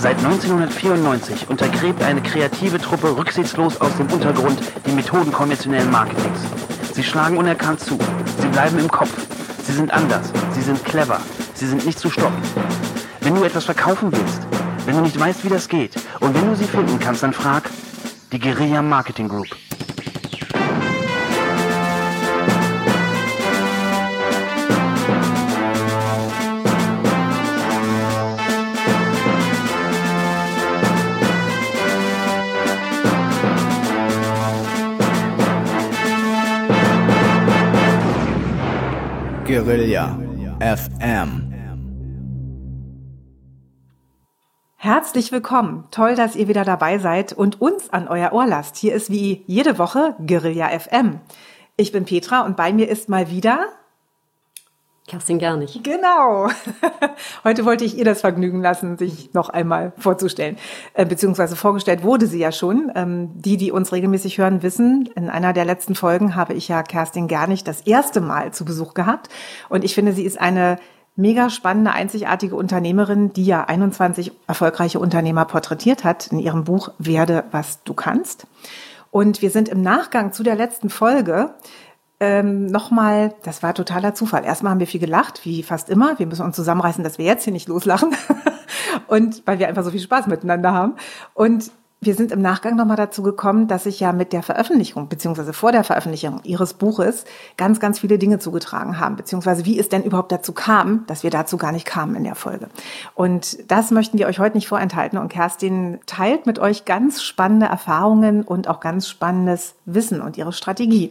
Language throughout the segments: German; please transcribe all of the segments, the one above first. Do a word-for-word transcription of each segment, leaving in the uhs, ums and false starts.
Seit neunzehnhundertvierundneunzig untergräbt eine kreative Truppe rücksichtslos aus dem Untergrund die Methoden konventionellen Marketings. Sie schlagen unerkannt zu. Sie bleiben im Kopf. Sie sind anders. Sie sind clever. Sie sind nicht zu stoppen. Wenn du etwas verkaufen willst, wenn du nicht weißt, wie das geht, und wenn du sie finden kannst, dann frag die Guerilla Marketing Group. Guerilla F M. Herzlich willkommen. Toll, dass ihr wieder dabei seid und uns an euer Ohr lasst. Hier ist wie jede Woche Guerilla F M. Ich bin Petra und bei mir ist mal wieder Kerstin Gernig. Genau. Heute wollte ich ihr das Vergnügen lassen, sich noch einmal vorzustellen. Äh, beziehungsweise vorgestellt wurde sie ja schon. Ähm, die, die uns regelmäßig hören, wissen, in einer der letzten Folgen habe ich ja Kerstin Gernig das erste Mal zu Besuch gehabt. Und ich finde, sie ist eine mega spannende, einzigartige Unternehmerin, die ja einundzwanzig erfolgreiche Unternehmer porträtiert hat in ihrem Buch Werde, was du kannst. Und wir sind im Nachgang zu der letzten Folge Ähm, nochmal, das war totaler Zufall. Erstmal haben wir viel gelacht, wie fast immer. Wir müssen uns zusammenreißen, dass wir jetzt hier nicht loslachen. Und weil wir einfach so viel Spaß miteinander haben. Und wir sind im Nachgang nochmal dazu gekommen, dass sich ja mit der Veröffentlichung, beziehungsweise vor der Veröffentlichung ihres Buches ganz, ganz viele Dinge zugetragen haben. Beziehungsweise wie es denn überhaupt dazu kam, dass wir dazu gar nicht kamen in der Folge. Und das möchten wir euch heute nicht vorenthalten. Und Kerstin teilt mit euch ganz spannende Erfahrungen und auch ganz spannendes Wissen und ihre Strategie.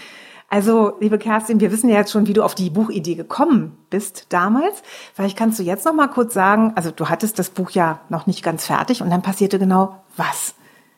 Also, liebe Kerstin, wir wissen ja jetzt schon, wie du auf die Buchidee gekommen bist damals. Vielleicht kannst du jetzt noch mal kurz sagen, also du hattest das Buch ja noch nicht ganz fertig und dann passierte genau was?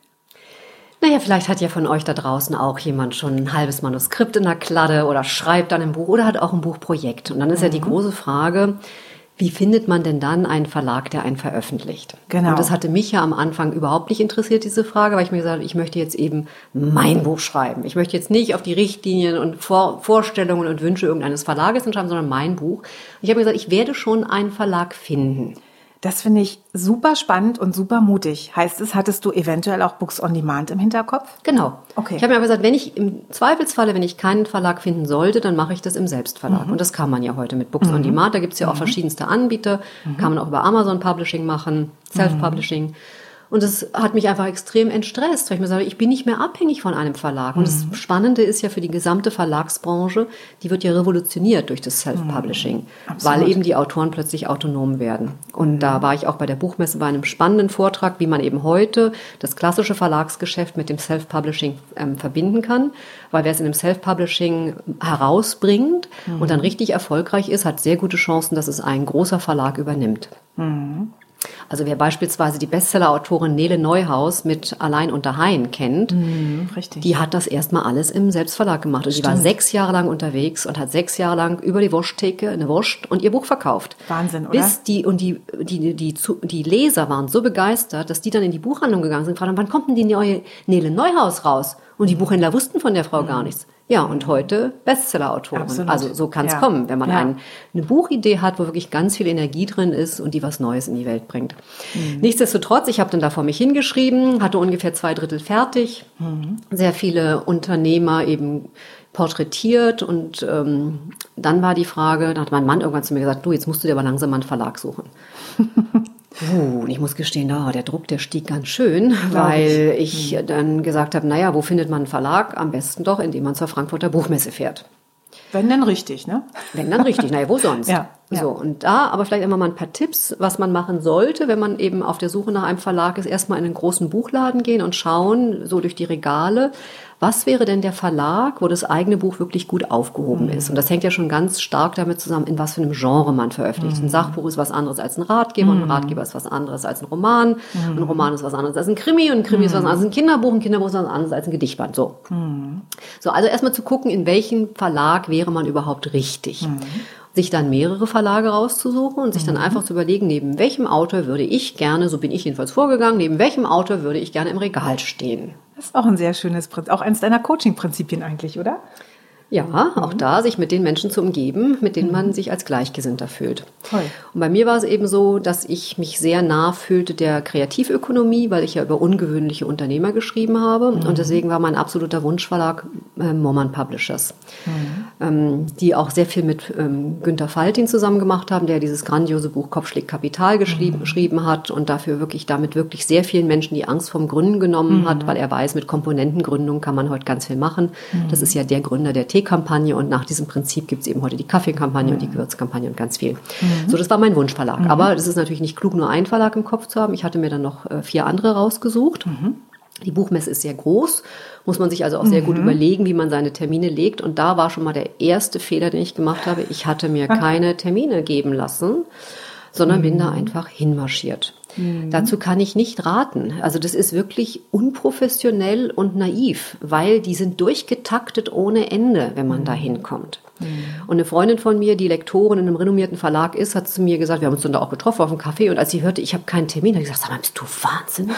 Naja, vielleicht hat ja von euch da draußen auch jemand schon ein halbes Manuskript in der Kladde oder schreibt dann ein Buch oder hat auch ein Buchprojekt. Und dann ist mhm. ja die große Frage, wie findet man denn dann einen Verlag, der einen veröffentlicht? Genau. Und das hatte mich ja am Anfang überhaupt nicht interessiert, diese Frage, weil ich mir gesagt habe, ich möchte jetzt eben mein Buch schreiben. Ich möchte jetzt nicht auf die Richtlinien und Vor- Vorstellungen und Wünsche irgendeines Verlages schreiben, sondern mein Buch. Und ich habe mir gesagt, ich werde schon einen Verlag finden. Das finde ich super spannend und super mutig. Heißt es, hattest du eventuell auch Books on Demand im Hinterkopf? Genau. Okay. Ich habe mir aber gesagt, wenn ich im Zweifelsfalle, wenn ich keinen Verlag finden sollte, dann mache ich das im Selbstverlag. Mhm. Und das kann man ja heute mit Books mhm. on Demand. Da gibt es ja auch mhm. verschiedenste Anbieter. Mhm. Kann man auch über Amazon Publishing machen, Self-Publishing. Mhm. Und das hat mich einfach extrem entstresst, weil ich mir sage, ich bin nicht mehr abhängig von einem Verlag. Und mhm. das Spannende ist ja für die gesamte Verlagsbranche, die wird ja revolutioniert durch das Self-Publishing, mhm. weil eben die Autoren plötzlich autonom werden. Und mhm. da war ich auch bei der Buchmesse bei einem spannenden Vortrag, wie man eben heute das klassische Verlagsgeschäft mit dem Self-Publishing ähm, verbinden kann. Weil wer es in dem Self-Publishing herausbringt mhm. und dann richtig erfolgreich ist, hat sehr gute Chancen, dass es ein großer Verlag übernimmt. Mhm. Also wer beispielsweise die Bestseller-Autorin Nele Neuhaus mit Allein unter Haien kennt, mm, richtig. Die hat das erstmal alles im Selbstverlag gemacht. Und Stimmt. die war sechs Jahre lang unterwegs und hat sechs Jahre lang über die Wursttheke eine Wurst und ihr Buch verkauft. Wahnsinn, oder? Bis die, und die, die, die, die, die Leser waren so begeistert, dass die dann in die Buchhandlung gegangen sind und gefragt haben, wann kommt denn die neue Nele Neuhaus raus? Und die Buchhändler wussten von der Frau mm. gar nichts. Ja, und heute Bestseller-Autorin. Absolut. Also so kann es ja. kommen, wenn man ja. ein, eine Buchidee hat, wo wirklich ganz viel Energie drin ist und die was Neues in die Welt bringt. Mhm. Nichtsdestotrotz, ich habe dann da vor mich hingeschrieben, hatte ungefähr zwei Drittel fertig, mhm. sehr viele Unternehmer eben porträtiert und ähm, dann war die Frage, da hat mein Mann irgendwann zu mir gesagt, du, jetzt musst du dir aber langsam mal einen Verlag suchen. Uh, und ich muss gestehen, oh, der Druck, der stieg ganz schön, Glaub weil ich, ich hm. dann gesagt habe, naja, wo findet man einen Verlag? Am besten doch, indem man zur Frankfurter Buchmesse fährt. Wenn dann richtig, ne? Wenn dann richtig, naja, wo sonst? ja, ja. So, und da aber vielleicht immer mal ein paar Tipps, was man machen sollte, wenn man eben auf der Suche nach einem Verlag ist, erstmal in einen großen Buchladen gehen und schauen, so durch die Regale, was wäre denn der Verlag, wo das eigene Buch wirklich gut aufgehoben mhm. ist? Und das hängt ja schon ganz stark damit zusammen, in was für einem Genre man veröffentlicht. Mhm. Ein Sachbuch ist was anderes als ein Ratgeber, mhm. und ein Ratgeber ist was anderes als ein Roman, mhm. ein Roman ist was anderes als ein Krimi, und ein Krimi mhm. ist was anderes als ein Kinderbuch, ein Kinderbuch ist was anderes als ein Gedichtband. So, mhm. so also erstmal zu gucken, in welchem Verlag wäre man überhaupt richtig. Mhm. Sich dann mehrere Verlage rauszusuchen und sich mhm. dann einfach zu überlegen, neben welchem Autor würde ich gerne, so bin ich jedenfalls vorgegangen, neben welchem Autor würde ich gerne im Regal stehen. Das ist auch ein sehr schönes Prinzip, auch eines deiner Coaching-Prinzipien eigentlich, oder? Ja, auch da sich mit den Menschen zu umgeben, mit denen man sich als Gleichgesinnter fühlt. Toll. Und bei mir war es eben so, dass ich mich sehr nah fühlte der Kreativökonomie, weil ich ja über ungewöhnliche Unternehmer geschrieben habe. Mhm. Und deswegen war mein absoluter Wunschverlag äh, Momman Publishers, mhm. ähm, die auch sehr viel mit ähm, Günter Faltin zusammen gemacht haben, der dieses grandiose Buch Kopf schlägt Kapital geschrieben, mhm. geschrieben hat und dafür wirklich damit wirklich sehr vielen Menschen die Angst vom Gründen genommen mhm. hat, weil er weiß, mit Komponentengründung kann man heute ganz viel machen. Mhm. Das ist ja der Gründer der Teekampagne und nach diesem Prinzip gibt es eben heute die Kaffeekampagne mhm. und die Gewürzkampagne und ganz viel. Mhm. So, das war mein Wunschverlag. Mhm. Aber das ist natürlich nicht klug, nur einen Verlag im Kopf zu haben. Ich hatte mir dann noch äh, vier andere rausgesucht. Mhm. Die Buchmesse ist sehr groß, muss man sich also auch sehr mhm. gut überlegen, wie man seine Termine legt. Und da war schon mal der erste Fehler, den ich gemacht habe. Ich hatte mir keine Termine geben lassen, sondern mhm. bin da einfach hinmarschiert. Mhm. Dazu kann ich nicht raten. Also das ist wirklich unprofessionell und naiv, weil die sind durchgetaktet ohne Ende, wenn man mhm. da hinkommt. Mhm. Und eine Freundin von mir, die Lektorin in einem renommierten Verlag ist, hat zu mir gesagt, wir haben uns dann da auch getroffen auf dem Café und als sie hörte, ich habe keinen Termin, hat sie gesagt, sag mal, bist du wahnsinnig?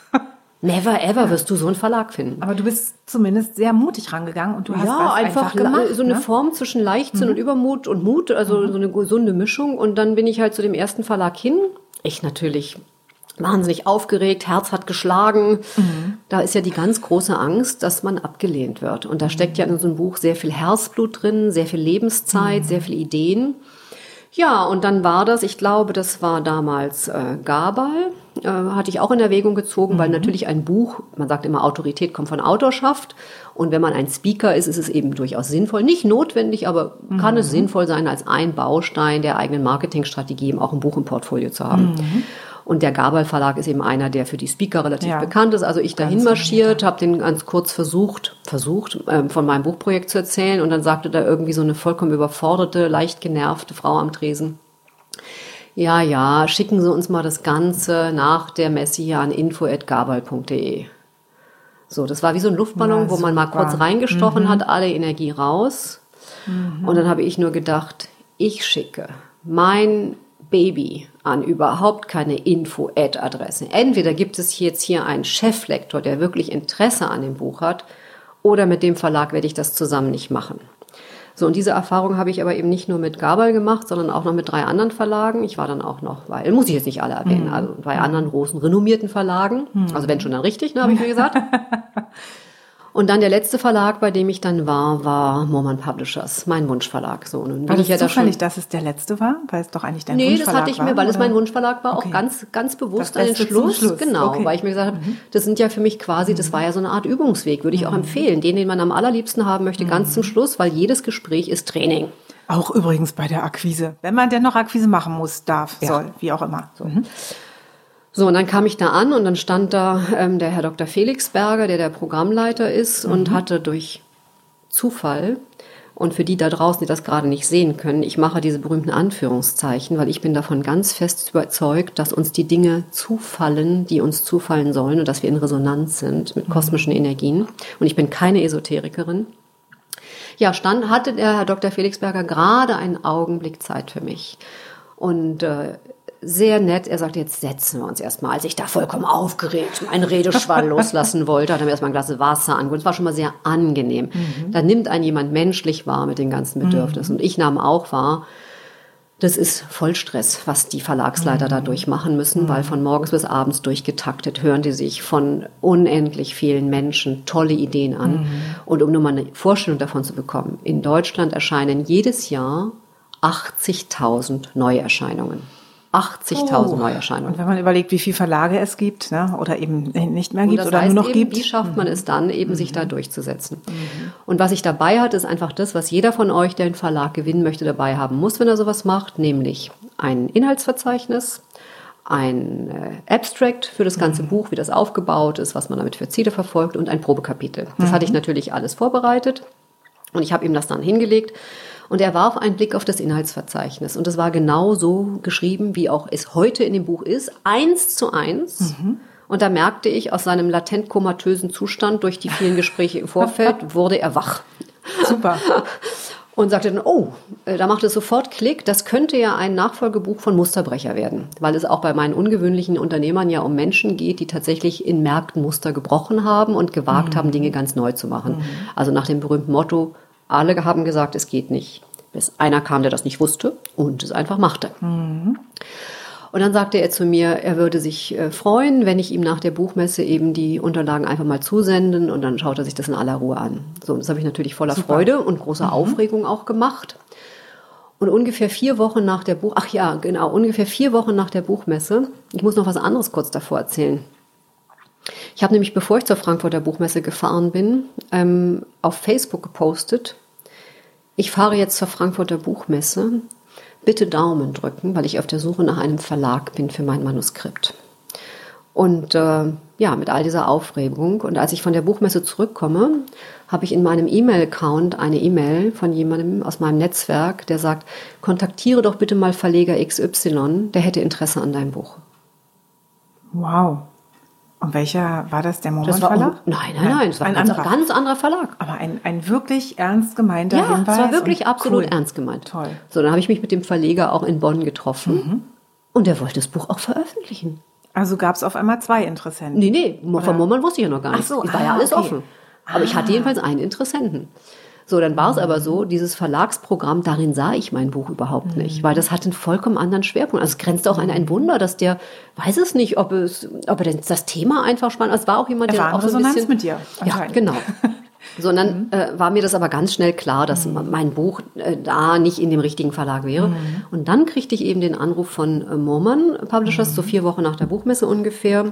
Never ever wirst du so einen Verlag finden. Aber du bist zumindest sehr mutig rangegangen und du hast ja, was einfach, einfach gemacht. So eine ne? Form zwischen Leichtsinn mhm. und Übermut und Mut, also mhm. so eine gesunde Mischung. Und dann bin ich halt zu dem ersten Verlag hin. Ich natürlich wahnsinnig aufgeregt, Herz hat geschlagen. Mhm. Da ist ja die ganz große Angst, dass man abgelehnt wird. Und da steckt ja in so einem Buch sehr viel Herzblut drin, sehr viel Lebenszeit, mhm. sehr viele Ideen. Ja, und dann war das, ich glaube, das war damals äh, Gabal, äh, hatte ich auch in Erwägung gezogen, mhm. weil natürlich ein Buch, man sagt immer, Autorität kommt von Autorschaft. Und wenn man ein Speaker ist, ist es eben durchaus sinnvoll, nicht notwendig, aber mhm. kann es sinnvoll sein, als ein Baustein der eigenen Marketingstrategie eben auch ein Buch im Portfolio zu haben. Mhm. Und der Gabal Verlag ist eben einer, der für die Speaker relativ ja. bekannt ist. Also ich dahin marschiert, habe den ganz kurz versucht, versucht ähm, von meinem Buchprojekt zu erzählen. Und dann sagte da irgendwie so eine vollkommen überforderte, leicht genervte Frau am Tresen: Ja, ja, schicken Sie uns mal das Ganze nach der Messe hier an info at gabal punkt de. So, das war wie so ein Luftballon, Na, wo man mal super. kurz reingestochen mhm. hat, alle Energie raus. Mhm. Und dann habe ich nur gedacht, ich schicke mein Baby an überhaupt keine Info-Ad-Adresse. Entweder gibt es jetzt hier einen Cheflektor, der wirklich Interesse an dem Buch hat, oder mit dem Verlag werde ich das zusammen nicht machen. So, und diese Erfahrung habe ich aber eben nicht nur mit Gabal gemacht, sondern auch noch mit drei anderen Verlagen. Ich war dann auch noch, weil, muss ich jetzt nicht alle erwähnen, also bei anderen großen, renommierten Verlagen. Also wenn schon dann richtig, ne, habe ich mir gesagt. Und dann der letzte Verlag, bei dem ich dann war, war Momman Publishers, mein Wunschverlag. So, nun war bin das ich ja da zufällig, schon, dass es der letzte war? Weil es doch eigentlich dein nee, Wunschverlag war? Nee, das hatte ich mir, weil es mein Wunschverlag war, okay. auch ganz, ganz bewusst das an den Beste Schluss. zum Schluss. Genau, okay. weil ich mir gesagt habe, mhm. das sind ja für mich quasi, mhm. das war ja so eine Art Übungsweg, würde ich auch mhm. empfehlen. Den, den man am allerliebsten haben möchte, mhm. ganz zum Schluss, weil jedes Gespräch ist Training. Auch übrigens bei der Akquise. Wenn man denn noch Akquise machen muss, darf, Ja. soll, wie auch immer. So. Mhm. So, und dann kam ich da an und dann stand da ähm, der Herr Doktor Felix Berger, der der Programmleiter ist, mhm. und hatte durch Zufall, und für die da draußen, die das gerade nicht sehen können, ich mache diese berühmten Anführungszeichen, weil ich bin davon ganz fest überzeugt, dass uns die Dinge zufallen, die uns zufallen sollen, und dass wir in Resonanz sind mit kosmischen Energien. Und ich bin keine Esoterikerin. Ja, stand, hatte der Herr Doktor Felix Berger gerade einen Augenblick Zeit für mich. Und äh, sehr nett, er sagte, jetzt setzen wir uns erstmal. Als ich da vollkommen aufgeregt meinen Redeschwall loslassen wollte, hat er mir erstmal ein Glas Wasser angeboten. Es war schon mal sehr angenehm. Mhm. Da nimmt einen jemand menschlich wahr mit den ganzen Bedürfnissen. Mhm. Und ich nahm auch wahr, das ist Vollstress, was die Verlagsleiter mhm. da durchmachen müssen, mhm. weil von morgens bis abends durchgetaktet hören die sich von unendlich vielen Menschen tolle Ideen an. Mhm. Und um nur mal eine Vorstellung davon zu bekommen, in Deutschland erscheinen jedes Jahr achtzigtausend Neuerscheinungen. achtzigtausend oh. Neuerscheinungen. Und wenn man überlegt, wie viele Verlage es gibt, ne, oder eben nicht mehr gibt das oder heißt nur noch eben, gibt. Wie schafft man es dann, eben mhm. sich da durchzusetzen? Mhm. Und was ich dabei hatte, ist einfach das, was jeder von euch, der einen Verlag gewinnen möchte, dabei haben muss, wenn er sowas macht, nämlich ein Inhaltsverzeichnis, ein äh, Abstract für das ganze mhm. Buch, wie das aufgebaut ist, was man damit für Ziele verfolgt, und ein Probekapitel. Das mhm. hatte ich natürlich alles vorbereitet, und ich habe ihm das dann hingelegt. Und er warf einen Blick auf das Inhaltsverzeichnis. Und es war genau so geschrieben, wie auch es heute in dem Buch ist, eins zu eins. Mhm. Und da merkte ich, aus seinem latent komatösen Zustand durch die vielen Gespräche im Vorfeld wurde er wach. Super. Und sagte dann, oh, da macht es sofort Klick, das könnte ja ein Nachfolgebuch von Musterbrecher werden. Weil es auch bei meinen ungewöhnlichen Unternehmern ja um Menschen geht, die tatsächlich in Märkten Muster gebrochen haben und gewagt mhm. haben, Dinge ganz neu zu machen. Mhm. Also nach dem berühmten Motto, Alle haben gesagt, es geht nicht. Bis einer kam, der das nicht wusste und es einfach machte. Mhm. Und dann sagte er zu mir, er würde sich äh, freuen, wenn ich ihm nach der Buchmesse eben die Unterlagen einfach mal zusenden und dann schaut er sich das in aller Ruhe an. So, das habe ich natürlich voller Super. Freude und großer mhm. Aufregung auch gemacht. Und ungefähr vier Wochen nach der Buch, ach ja, genau, ungefähr vier Wochen nach der Buchmesse, ich muss noch was anderes kurz davor erzählen. Ich habe nämlich, bevor ich zur Frankfurter Buchmesse gefahren bin, ähm, auf Facebook gepostet, ich fahre jetzt zur Frankfurter Buchmesse, bitte Daumen drücken, weil ich auf der Suche nach einem Verlag bin für mein Manuskript. Und äh, ja, mit all dieser Aufregung. Und als ich von der Buchmesse zurückkomme, habe ich in meinem E-Mail-Account eine E-Mail von jemandem aus meinem Netzwerk, der sagt, kontaktiere doch bitte mal Verleger X Y, der hätte Interesse an deinem Buch. Wow. Und welcher war das, der Das war Moment-Verlag? Nein, nein, nein, es war ein, ein ganz, ganz anderer Verlag. Aber ein, ein wirklich ernst gemeinter ja, Hinweis. Ja, es war wirklich absolut cool. ernst gemeint. Toll. So, dann habe ich mich mit dem Verleger auch in Bonn getroffen mhm. und der wollte das Buch auch veröffentlichen. Also gab es auf einmal zwei Interessenten? Nee, nee, von Mommann wusste ich ja noch gar nichts. Ach so, es war ah, ja alles okay. offen. Aber ah. ich hatte jedenfalls einen Interessenten. So, dann war es aber so, dieses Verlagsprogramm, darin sah ich mein Buch überhaupt nicht, weil das hat einen vollkommen anderen Schwerpunkt. Also es grenzt auch an ein Wunder, dass der, weiß es nicht, ob es, ob er denn das Thema einfach spannend, also es war auch jemand, er der war auch so ein Resonanz bisschen, mit dir. Ja, genau. So, und dann äh, war mir das aber ganz schnell klar, dass mhm. mein Buch äh, da nicht in dem richtigen Verlag wäre. Mhm. Und dann kriegte ich eben den Anruf von äh, Mommann Publishers, mhm. so vier Wochen nach der Buchmesse ungefähr.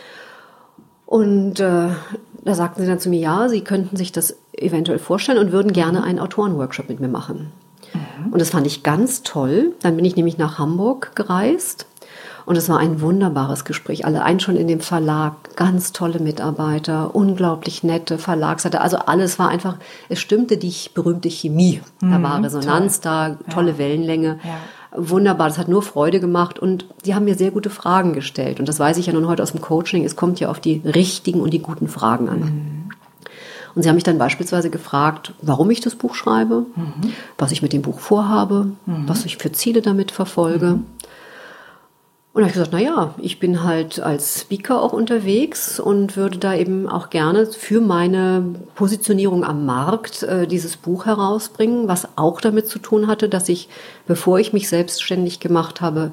Und äh, da sagten sie dann zu mir, ja, sie könnten sich das eventuell vorstellen und würden gerne einen Autorenworkshop mit mir machen. Mhm. Und das fand ich ganz toll. Dann bin ich nämlich nach Hamburg gereist und es war ein wunderbares Gespräch. Allein schon in dem Verlag, ganz tolle Mitarbeiter, unglaublich nette Verlagsleiter. Also alles war einfach, es stimmte die berühmte Chemie. Mhm, da war Resonanz toll. da, tolle ja. Wellenlänge. Ja. Wunderbar, das hat nur Freude gemacht und die haben mir sehr gute Fragen gestellt. Und das weiß ich ja nun heute aus dem Coaching, es kommt ja auf die richtigen und die guten Fragen an. Mhm. Und sie haben mich dann beispielsweise gefragt, warum ich das Buch schreibe, mhm. was ich mit dem Buch vorhabe, mhm. was ich für Ziele damit verfolge. Mhm. Und da habe ich gesagt, na ja, ich bin halt als Speaker auch unterwegs und würde da eben auch gerne für meine Positionierung am Markt äh, dieses Buch herausbringen, was auch damit zu tun hatte, dass ich, bevor ich mich selbstständig gemacht habe,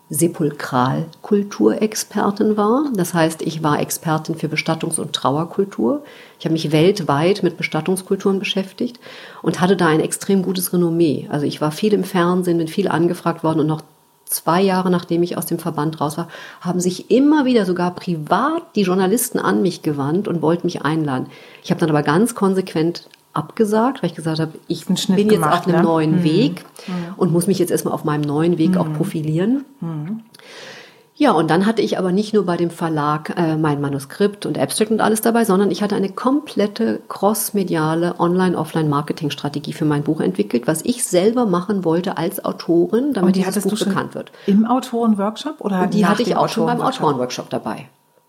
Sepulkralkulturexpertin war. Das heißt, ich war Expertin für Bestattungs- und Trauerkultur. Ich habe mich weltweit mit Bestattungskulturen beschäftigt und hatte da ein extrem gutes Renommee. Also ich war viel im Fernsehen, bin viel angefragt worden und noch zwei Jahre, nachdem ich aus dem Verband raus war, haben sich immer wieder sogar privat die Journalisten an mich gewandt und wollten mich einladen. Ich habe dann aber ganz konsequent abgesagt, weil ich gesagt habe, ich bin jetzt gemacht, auf einem ne? neuen mhm. Weg mhm. und muss mich jetzt erstmal auf meinem neuen Weg mhm. auch profilieren. Mhm. Ja, und dann hatte ich aber nicht nur bei dem Verlag äh, mein Manuskript und Abstract und alles dabei, sondern ich hatte eine komplette crossmediale Online-Offline-Marketing-Strategie für mein Buch entwickelt, was ich selber machen wollte als Autorin, damit die dieses Buch bekannt wird. Im Autorenworkshop oder und die hatte ich auch schon beim Autorenworkshop dabei.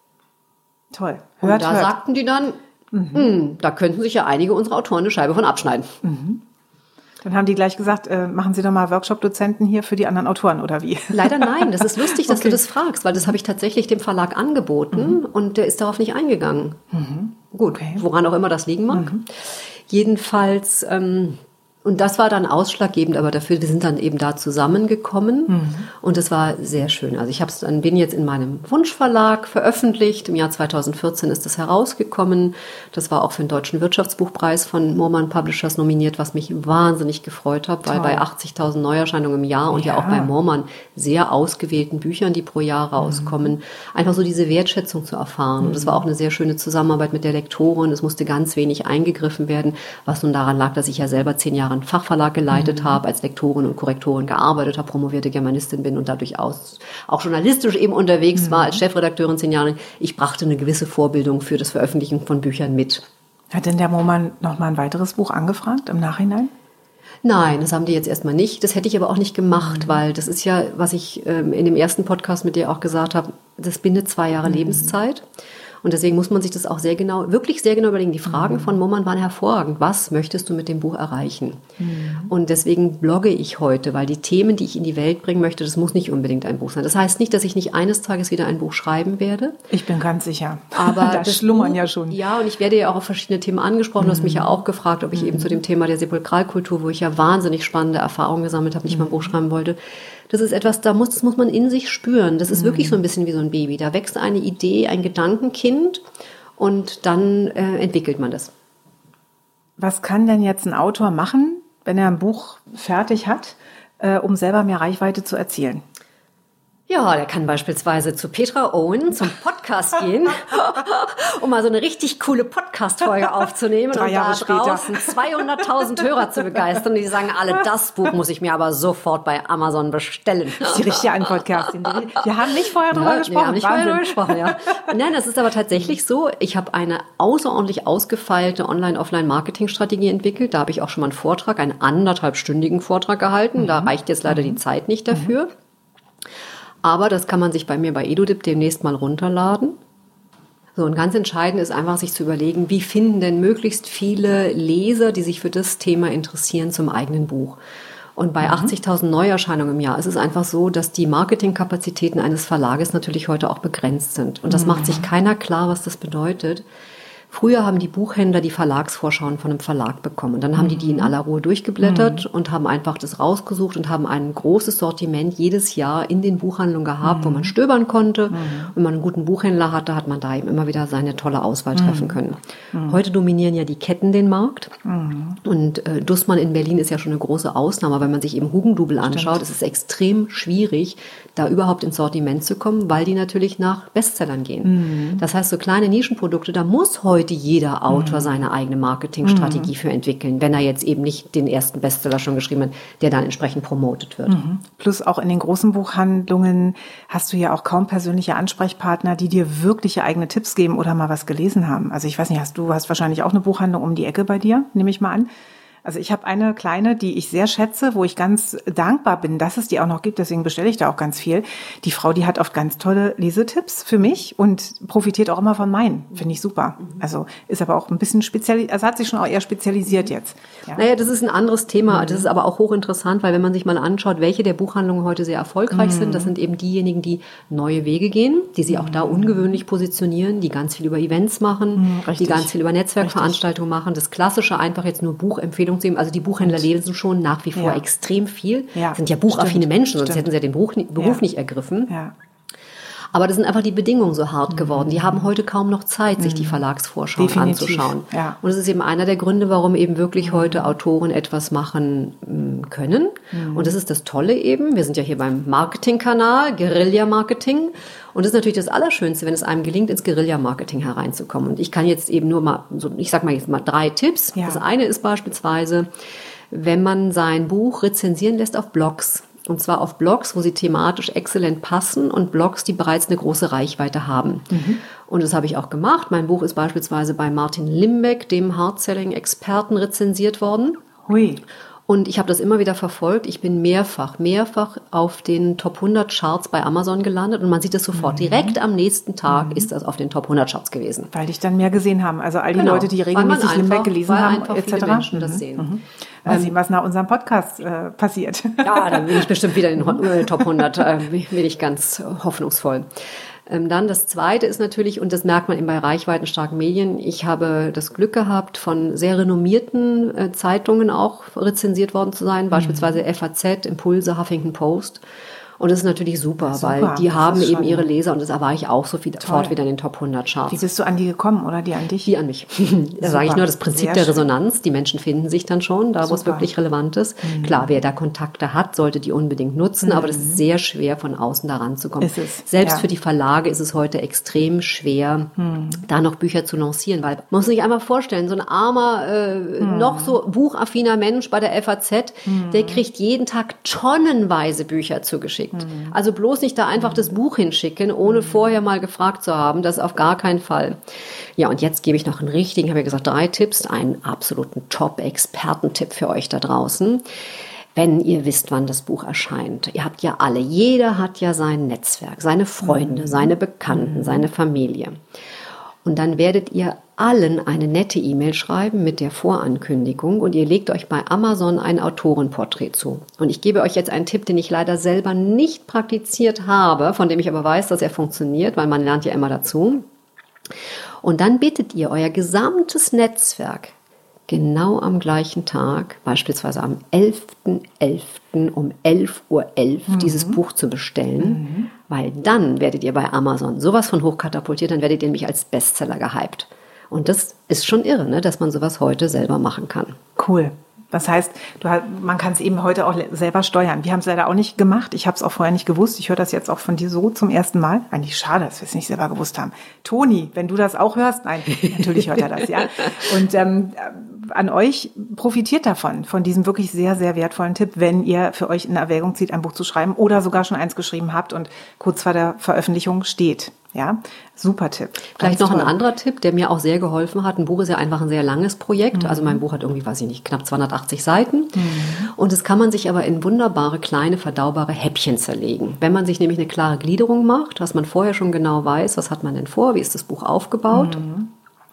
Toll. Hört, und da hört. sagten die dann, mhm. da könnten sich ja einige unserer Autoren eine Scheibe von abschneiden. Mhm. Dann haben die gleich gesagt, äh, machen Sie doch mal Workshop-Dozenten hier für die anderen Autoren, oder wie? Leider nein, das ist lustig, dass okay. du das fragst, weil das habe ich tatsächlich dem Verlag angeboten mhm. und der ist darauf nicht eingegangen. Mhm. Gut, okay. woran auch immer das liegen mag. Mhm. Jedenfalls, ähm, und das war dann ausschlaggebend, aber dafür, wir sind dann eben da zusammengekommen mhm. und es war sehr schön. Also ich hab's dann, bin jetzt in meinem Wunschverlag veröffentlicht, im Jahr zweitausendvierzehn ist das herausgekommen. Das war auch für den Deutschen Wirtschaftsbuchpreis von Mommann Publishers nominiert, was mich wahnsinnig gefreut hat, weil bei achtzigtausend Neuerscheinungen im Jahr und ja, ja auch bei Mommann sehr ausgewählten Büchern, die pro Jahr rauskommen, mhm. einfach so diese Wertschätzung zu erfahren. Mhm. Und es war auch eine sehr schöne Zusammenarbeit mit der Lektorin. Es musste ganz wenig eingegriffen werden, was nun daran lag, dass ich ja selber zehn Jahre einen Fachverlag geleitet mhm. habe, als Lektorin und Korrektorin gearbeitet habe, promovierte Germanistin bin und dadurch aus, auch journalistisch eben unterwegs mhm. war, als Chefredakteurin zehn Jahre. Ich brachte eine gewisse Vorbildung für das Veröffentlichen von Büchern mit. Hat denn der Mommann noch mal ein weiteres Buch angefragt im Nachhinein? Nein, das haben die jetzt erstmal nicht. Das hätte ich aber auch nicht gemacht, mhm. weil das ist ja, was ich ähm, in dem ersten Podcast mit dir auch gesagt habe, das bindet zwei Jahre mhm. Lebenszeit. Und deswegen muss man sich das auch sehr genau, wirklich sehr genau überlegen. Die Fragen mhm. von Momman waren hervorragend. Was möchtest du mit dem Buch erreichen? Mhm. Und deswegen blogge ich heute, weil die Themen, die ich in die Welt bringen möchte, das muss nicht unbedingt ein Buch sein. Das heißt nicht, dass ich nicht eines Tages wieder ein Buch schreiben werde. Ich bin ganz sicher. Aber da schlummern Buch, ja schon. Ja, und ich werde ja auch auf verschiedene Themen angesprochen. Du hast mich ja auch gefragt, ob ich mhm. eben zu dem Thema der Sepulkralkultur, wo ich ja wahnsinnig spannende Erfahrungen gesammelt habe, nicht mal ein Buch schreiben wollte. Das ist etwas, da muss, das muss man in sich spüren. Das ist mhm. wirklich so ein bisschen wie so ein Baby. Da wächst eine Idee, ein Gedankenkind und dann äh, entwickelt man das. Was kann denn jetzt ein Autor machen, wenn er ein Buch fertig hat, äh, um selber mehr Reichweite zu erzielen? Ja, der kann beispielsweise zu Petra Owen zum Podcast gehen, um mal so eine richtig coole Podcast-Folge aufzunehmen Drei und Jahre da später. draußen zweihunderttausend Hörer zu begeistern. Die sagen alle, das Buch muss ich mir aber sofort bei Amazon bestellen. Das ist die richtige Antwort, Kerstin. Wir haben nicht vorher drüber ja, gesprochen. Wir haben nicht vorher drüber gesprochen, ja. Nein, das ist aber tatsächlich so. Ich habe eine außerordentlich ausgefeilte Online-Offline-Marketing-Strategie entwickelt. Da habe ich auch schon mal einen Vortrag, einen anderthalbstündigen Vortrag gehalten. Mhm. Da reicht jetzt leider die Zeit nicht dafür. Mhm. Aber das kann man sich bei mir bei EduDip demnächst mal runterladen. So, und ganz entscheidend ist einfach, sich zu überlegen, wie finden denn möglichst viele Leser, die sich für das Thema interessieren, zum eigenen Buch. Und bei mhm. achtzigtausend Neuerscheinungen im Jahr ist es einfach so, dass die Marketingkapazitäten eines Verlages natürlich heute auch begrenzt sind. Und das mhm. macht sich keiner klar, was das bedeutet. Früher haben die Buchhändler die Verlagsvorschauen von einem Verlag bekommen. Und dann haben die die in aller Ruhe durchgeblättert mhm. und haben einfach das rausgesucht und haben ein großes Sortiment jedes Jahr in den Buchhandlungen gehabt, mhm. wo man stöbern konnte. Mhm. Wenn man einen guten Buchhändler hatte, hat man da eben immer wieder seine tolle Auswahl treffen können. Mhm. Heute dominieren ja die Ketten den Markt. Mhm. Und äh, Dussmann in Berlin ist ja schon eine große Ausnahme. Wenn man sich eben Hugendubel anschaut, ist es extrem schwierig, da überhaupt ins Sortiment zu kommen, weil die natürlich nach Bestsellern gehen. Mhm. Das heißt, so kleine Nischenprodukte, da muss heute jeder Autor mhm. seine eigene Marketingstrategie mhm. für entwickeln, wenn er jetzt eben nicht den ersten Bestseller schon geschrieben hat, der dann entsprechend promotet wird. Mhm. Plus auch in den großen Buchhandlungen hast du ja auch kaum persönliche Ansprechpartner, die dir wirkliche eigene Tipps geben oder mal was gelesen haben. Also ich weiß nicht, hast du hast wahrscheinlich auch eine Buchhandlung um die Ecke bei dir, nehme ich mal an. Also ich habe eine kleine, die ich sehr schätze, wo ich ganz dankbar bin, dass es die auch noch gibt, deswegen bestelle ich da auch ganz viel. Die Frau, die hat oft ganz tolle Lesetipps für mich und profitiert auch immer von meinen. Finde ich super. Also ist aber auch ein bisschen spezialisiert, also hat sich schon auch eher spezialisiert jetzt. Ja. Naja, das ist ein anderes Thema. Das ist aber auch hochinteressant, weil wenn man sich mal anschaut, welche der Buchhandlungen heute sehr erfolgreich mhm. sind, das sind eben diejenigen, die neue Wege gehen, die sie auch da ungewöhnlich positionieren, die ganz viel über Events machen, mhm, die ganz viel über Netzwerkveranstaltungen Richtig. machen. Das Klassische einfach jetzt nur Buchempfehlungen. Also die Buchhändler lesen schon nach wie vor ja. extrem viel. Ja. Sind ja buchaffine Stimmt. Menschen, sonst Stimmt. hätten sie ja den Beruf, Beruf ja. nicht ergriffen. Ja. Aber das sind einfach die Bedingungen so hart geworden. Die haben heute kaum noch Zeit, sich die Verlagsvorschauen Definitiv. anzuschauen. Ja. Und das ist eben einer der Gründe, warum eben wirklich heute Autoren etwas machen können. Mhm. Und das ist das Tolle eben. Wir sind ja hier beim Marketingkanal, Guerilla-Marketing. Und das ist natürlich das Allerschönste, wenn es einem gelingt, ins Guerilla-Marketing hereinzukommen. Und ich kann jetzt eben nur mal, so, ich sag mal jetzt mal drei Tipps. Ja. Das eine ist beispielsweise, wenn man sein Buch rezensieren lässt auf Blogs. Und zwar auf Blogs, wo sie thematisch exzellent passen und Blogs, die bereits eine große Reichweite haben. Mhm. Und das habe ich auch gemacht. Mein Buch ist beispielsweise bei Martin Limbeck, dem Hard-Selling-Experten, rezensiert worden. Hui. Und ich habe das immer wieder verfolgt. Ich bin mehrfach, mehrfach auf den Top hundert Charts bei Amazon gelandet. Und man sieht das sofort. Mhm. Direkt am nächsten Tag mhm. ist das auf den Top hundert Charts gewesen. Weil dich dann mehr gesehen haben. Also all die genau. Leute, die regelmäßig einfach, Limbeck gelesen haben, et cetera. Weil Menschen das sehen. Mhm. Mal sehen, was nach unserem Podcast äh, passiert. Ja, dann bin ich bestimmt wieder in den Top hundert. Äh, bin ich ganz hoffnungsvoll. Ähm, dann das Zweite ist natürlich, und das merkt man eben bei reichweitenstarken Medien, ich habe das Glück gehabt, von sehr renommierten äh, Zeitungen auch rezensiert worden zu sein, mhm. beispielsweise F A Z, Impulse, Huffington Post. Und das ist natürlich super, super weil die haben eben ihre Leser und das war ich auch sofort wieder in den Top hundert Charts. Wie bist du an die gekommen oder die an dich? Die an mich. Da sage ich nur das Prinzip Sehr der Resonanz. Schön. Die Menschen finden sich dann schon, da super. wo es wirklich relevant ist. Mhm. Klar, wer da Kontakte hat, sollte die unbedingt nutzen, mhm. aber das ist sehr schwer, von außen da ranzukommen. Ist es. Selbst ja. für die Verlage ist es heute extrem schwer, mhm. da noch Bücher zu lancieren, weil man muss sich einmal vorstellen, so ein armer, äh, mhm. noch so buchaffiner Mensch bei der F A Z, mhm. der kriegt jeden Tag tonnenweise Bücher zugeschickt. Mhm. Also bloß nicht da einfach das Buch hinschicken, ohne mhm. vorher mal gefragt zu haben. Das auf gar keinen Fall. Ja, und jetzt gebe ich noch einen richtigen, habe ich gesagt, drei Tipps, einen absoluten Top-Expertentipp für euch da draußen. Wenn ihr wisst, wann das Buch erscheint. Ihr habt ja alle, jeder hat ja sein Netzwerk, seine Freunde, mhm. seine Bekannten, mhm. seine Familie. Und dann werdet ihr allen eine nette E-Mail schreiben mit der Vorankündigung und ihr legt euch bei Amazon ein Autorenporträt zu. Und ich gebe euch jetzt einen Tipp, den ich leider selber nicht praktiziert habe, von dem ich aber weiß, dass er funktioniert, weil man lernt ja immer dazu. Und dann bittet ihr euer gesamtes Netzwerk genau am gleichen Tag, beispielsweise am elften elften um elf Uhr elf mhm. dieses Buch zu bestellen, mhm. weil dann werdet ihr bei Amazon sowas von hochkatapultiert, dann werdet ihr nämlich als Bestseller gehypt. Und das ist schon irre, ne, dass man sowas heute selber machen kann. Cool. Das heißt, du, man kann es eben heute auch selber steuern. Wir haben es leider auch nicht gemacht. Ich habe es auch vorher nicht gewusst. Ich höre das jetzt auch von dir so zum ersten Mal. Eigentlich schade, dass wir es nicht selber gewusst haben. Toni, wenn du das auch hörst, nein, natürlich hört er das, ja. Und ähm, an euch, profitiert davon, von diesem wirklich sehr, sehr wertvollen Tipp, wenn ihr für euch in Erwägung zieht, ein Buch zu schreiben oder sogar schon eins geschrieben habt und kurz vor der Veröffentlichung steht. Ja, super Tipp. Vielleicht noch ein anderer Tipp, der mir auch sehr geholfen hat. Ein Buch ist ja einfach ein sehr langes Projekt. Mhm. Also mein Buch hat irgendwie, weiß ich nicht, knapp zweihundertachtzig Seiten. Mhm. Und das kann man sich aber in wunderbare, kleine, verdaubare Häppchen zerlegen. Wenn man sich nämlich eine klare Gliederung macht, dass man vorher schon genau weiß, was hat man denn vor, wie ist das Buch aufgebaut. Mhm.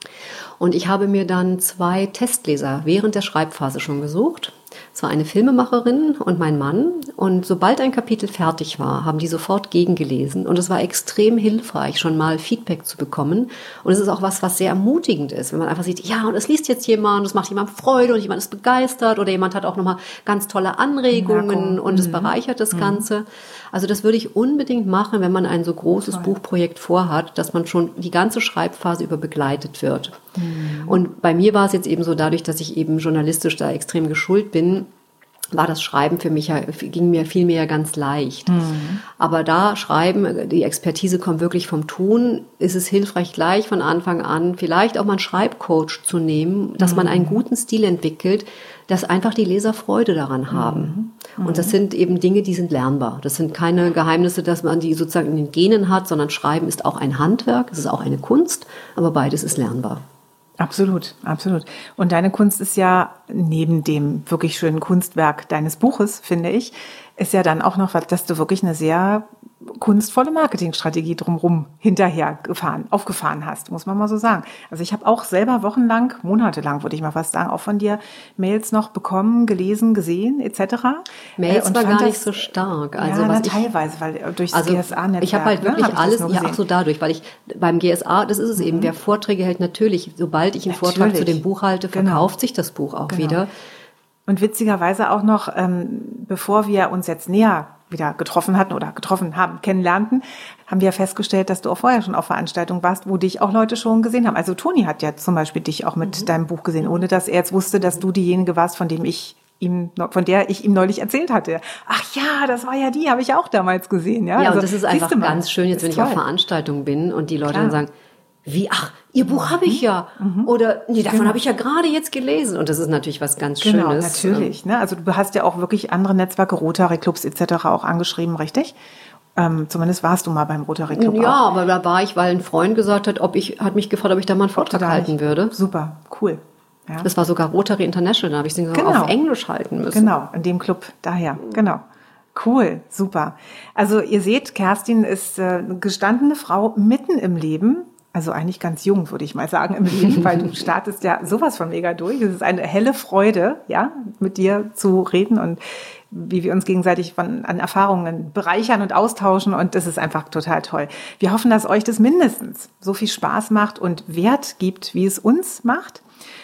Und ich habe mir dann zwei Testleser während der Schreibphase schon gesucht. Es war eine Filmemacherin und mein Mann. Und sobald ein Kapitel fertig war, haben die sofort gegengelesen. Und es war extrem hilfreich, schon mal Feedback zu bekommen. Und es ist auch was, was sehr ermutigend ist, wenn man einfach sieht, ja, und es liest jetzt jemand, es macht jemand Freude und jemand ist begeistert oder jemand hat auch nochmal ganz tolle Anregungen und mhm. es bereichert das mhm. Ganze. Also das würde ich unbedingt machen, wenn man ein so großes Toll. Buchprojekt vorhat, dass man schon die ganze Schreibphase über begleitet wird. Mhm. Und bei mir war es jetzt eben so, dadurch, dass ich eben journalistisch da extrem geschult bin, war das Schreiben für mich ja, ging mir viel mehr ganz leicht. Mhm. Aber da Schreiben, die Expertise kommt wirklich vom Tun, ist es hilfreich, gleich von Anfang an vielleicht auch mal einen Schreibcoach zu nehmen, dass mhm. man einen guten Stil entwickelt, dass einfach die Leser Freude daran haben. Mhm. Und das sind eben Dinge, die sind lernbar. Das sind keine Geheimnisse, dass man die sozusagen in den Genen hat, sondern Schreiben ist auch ein Handwerk, es ist auch eine Kunst, aber beides ist lernbar. Absolut, absolut. Und deine Kunst ist ja neben dem wirklich schönen Kunstwerk deines Buches, finde ich, ist ja dann auch noch, dass du wirklich eine sehr kunstvolle Marketingstrategie drumherum hinterher gefahren, aufgefahren hast, muss man mal so sagen. Also ich habe auch selber wochenlang, monatelang, würde ich mal fast sagen, auch von dir Mails noch bekommen, gelesen, gesehen, et cetera. Mails und war gar nicht so stark. Also ja, was na, ich, teilweise, weil durch das also G S A-Netzwerk. Ich habe halt wirklich ne, hab alles, ja, ach so dadurch, weil ich beim G S A, das ist es mhm. eben, wer Vorträge hält, natürlich, sobald ich einen natürlich. Vortrag zu dem Buch halte, verkauft genau. sich das Buch auch genau. wieder. Und witzigerweise auch noch, ähm, bevor wir uns jetzt näher wieder getroffen hatten oder getroffen haben, kennenlernten, haben wir festgestellt, dass du auch vorher schon auf Veranstaltungen warst, wo dich auch Leute schon gesehen haben. Also Toni hat ja zum Beispiel dich auch mit mhm. deinem Buch gesehen, ohne dass er jetzt wusste, dass du diejenige warst, von dem ich ihm, von der ich ihm neulich erzählt hatte. Ach ja, das war ja die, habe ich auch damals gesehen. Ja, ja also, und das ist einfach ganz schön, jetzt wenn ich toll. auf Veranstaltungen bin und die Leute Klar. dann sagen, wie, ach, Ihr Buch habe ich ja. Mhm. Oder, nee, davon genau. habe ich ja gerade jetzt gelesen. Und das ist natürlich was ganz Schönes. Genau, natürlich. Ne? Also du hast ja auch wirklich andere Netzwerke, Rotary-Clubs et cetera auch angeschrieben, richtig? Ähm, zumindest warst du mal beim Rotary-Club Ja, auch. aber da war ich, weil ein Freund gesagt hat, ob ich, hat mich gefragt, ob ich da mal einen Vortrag halten würde. Super, cool. Ja. Das war sogar Rotary International, da habe ich den genau. auf Englisch halten müssen. Genau, in dem Club daher, genau. Cool, super. Also ihr seht, Kerstin ist äh, eine gestandene Frau mitten im Leben. Also eigentlich ganz jung, würde ich mal sagen, im Leben, weil du startest ja sowas von mega durch. Es ist eine helle Freude, ja, mit dir zu reden und wie wir uns gegenseitig von, an Erfahrungen bereichern und austauschen. Und das ist einfach total toll. Wir hoffen, dass euch das mindestens so viel Spaß macht und Wert gibt, wie es uns macht.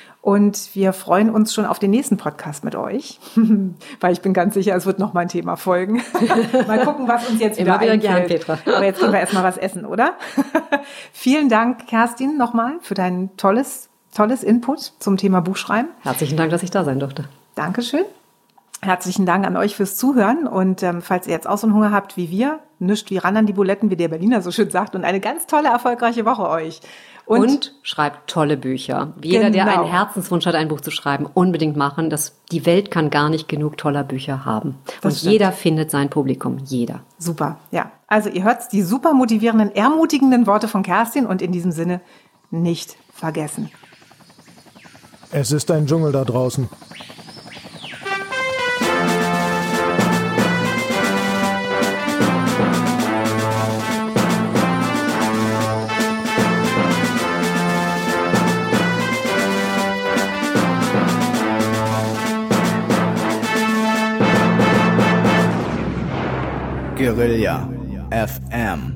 Und wir freuen uns schon auf den nächsten Podcast mit euch, weil ich bin ganz sicher, es wird noch mal ein Thema folgen. Mal gucken, was uns jetzt wieder, wieder einfällt. Gern, Petra. Aber jetzt gehen wir erstmal was essen, oder? Vielen Dank, Kerstin, nochmal für dein tolles, tolles Input zum Thema Buchschreiben. Herzlichen Dank, dass ich da sein durfte. Dankeschön. Herzlichen Dank an euch fürs Zuhören. Und ähm, falls ihr jetzt auch so einen Hunger habt wie wir, nischt wie ran an die Buletten, wie der Berliner so schön sagt. Und eine ganz tolle, erfolgreiche Woche euch. Und, und schreibt tolle Bücher. Jeder, genau. der einen Herzenswunsch hat, ein Buch zu schreiben, unbedingt machen. Das, die Welt kann gar nicht genug toller Bücher haben. Das und stimmt. Jeder findet sein Publikum. Jeder. Super, ja. Also ihr hört die super motivierenden, ermutigenden Worte von Kerstin und in diesem Sinne nicht vergessen. Es ist ein Dschungel da draußen. Guerilla F M.